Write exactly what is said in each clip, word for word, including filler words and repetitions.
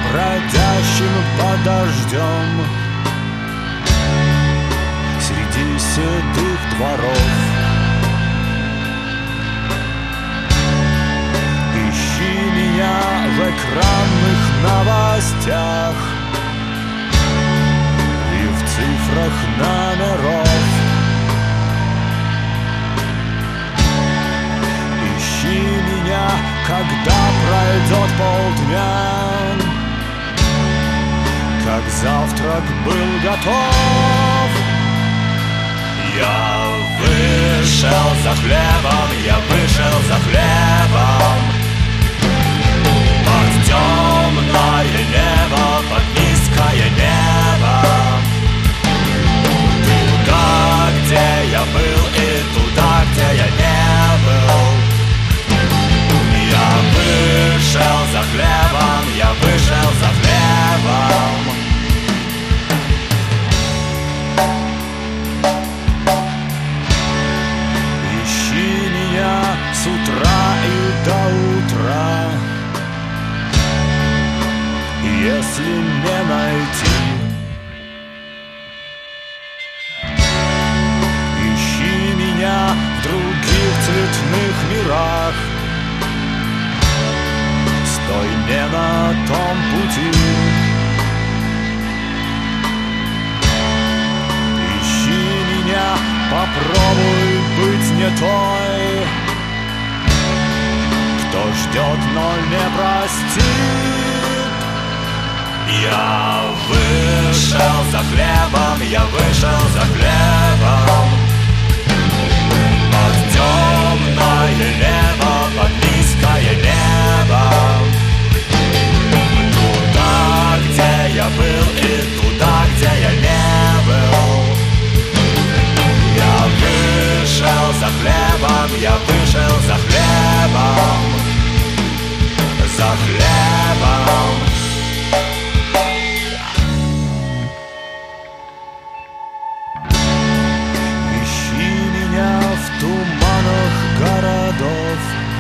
бродящим под дождем среди седых дворов. Ищи меня в экранных новостях и в цифрах номеров. Ищи меня, когда пройдет полдня, как завтрак был готов. Я вышел за хлебом, я вышел за хлебом под темное небо, под низкое небо. Туда, где я был, и туда, где я не был. Я вышел за хлебом, я вышел за хлебом. Ищи меня с утра и до утра, если не найти. Ищи меня в других цветных мирах, стой не на том пути. Ищи меня, попробуй быть не той, кто ждет, но не простит. Я вышел за хлебом, я вышел за хлебом под темное небо, под низкое небо. Туда, где я был, и туда, где я не был. Я вышел за хлебом, я вышел за хлебом, за хлебом. Ищи меня в туманах городов,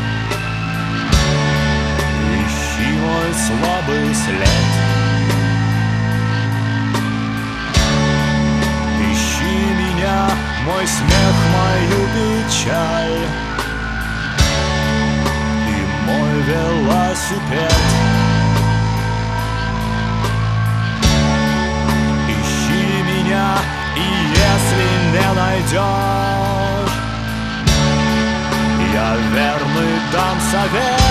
ищи мой слабый след. Ищи меня, мой смех, мою печаль и мой велосипед. Ищи меня, и если не найдешь, я верный дам совет.